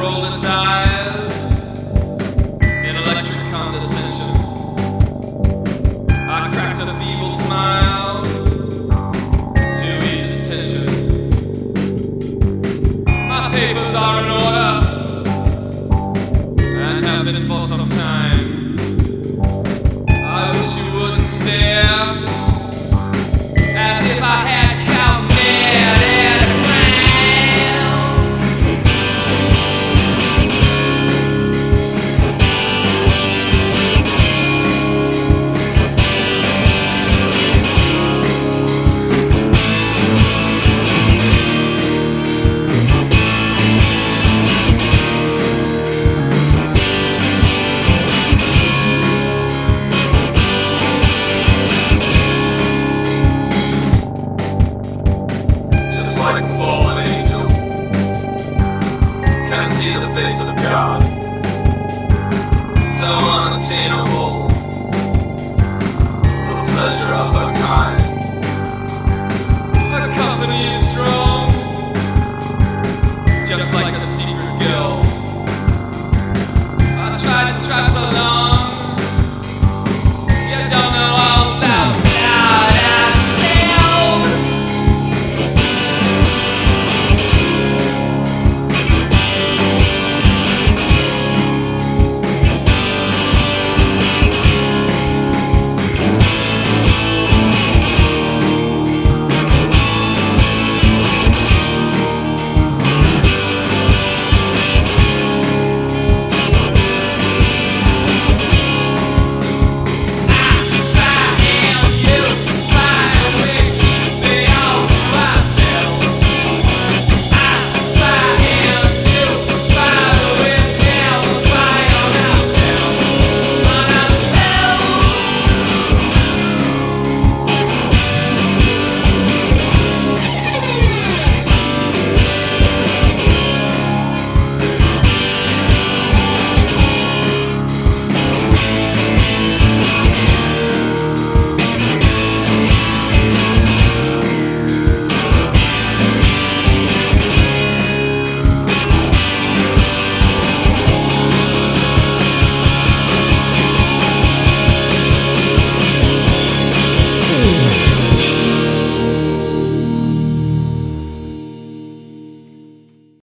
rolled its eyes in electric condescension. I cracked a feeble smile to ease its tension. My papers are in order and have been for some time. I wish you wouldn't stare as if I had committed a crime. Like a fallen angel, can see the face of God, so unattainable, the pleasure of a kind.